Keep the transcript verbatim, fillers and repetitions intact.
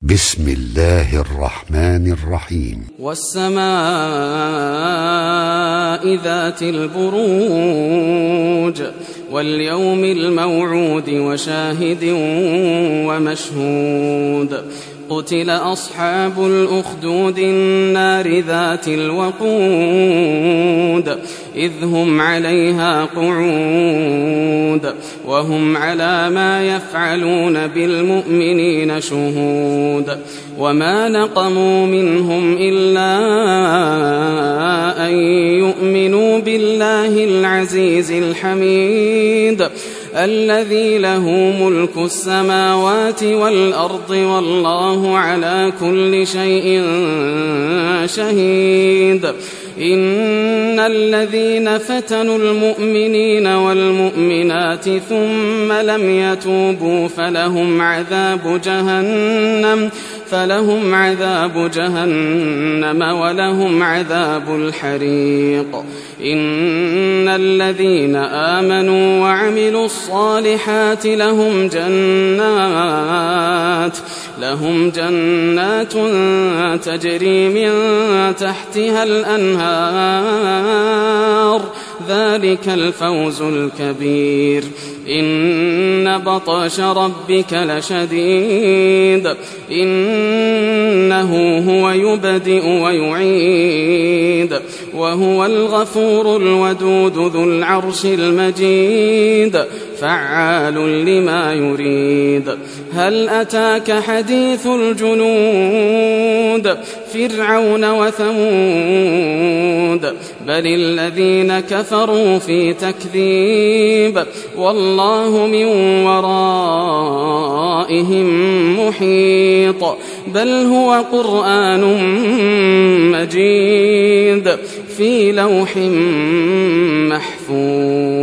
بسم الله الرحمن الرحيم. والسماء ذات البروج واليوم الموعود وشاهد ومشهود. قتل أصحاب الأخدود النار ذات الوقود إذ هم عليها قعود وهم على ما يفعلون بالمؤمنين شهود. وما نقموا منهم إلا أن يؤمنوا بالله العزيز الحميد الذي له ملك السماوات والأرض والله على كل شيء شهيد. إن الذين فتنوا المؤمنين والمؤمنات ثم لم يتوبوا فلهم عذاب جهنم فلهم عذاب جهنم ولهم عذاب الحريق. إن الذين آمنوا وعملوا الصالحات لهم جنات لهم جنات تجري من تحتها الأنهار ذلك الفوز الكبير. إن بطش ربك لشديد إنه هو يبدئ ويعيد وهو الغفور الودود ذو العرش المجيد فعال لما يريد. هل أتاك حديث الجنود فرعون وثمود بل الذين كفروا في تكذيب والله من ورائهم محيط. بل هو قرآن مجيد في لوح محفوظ.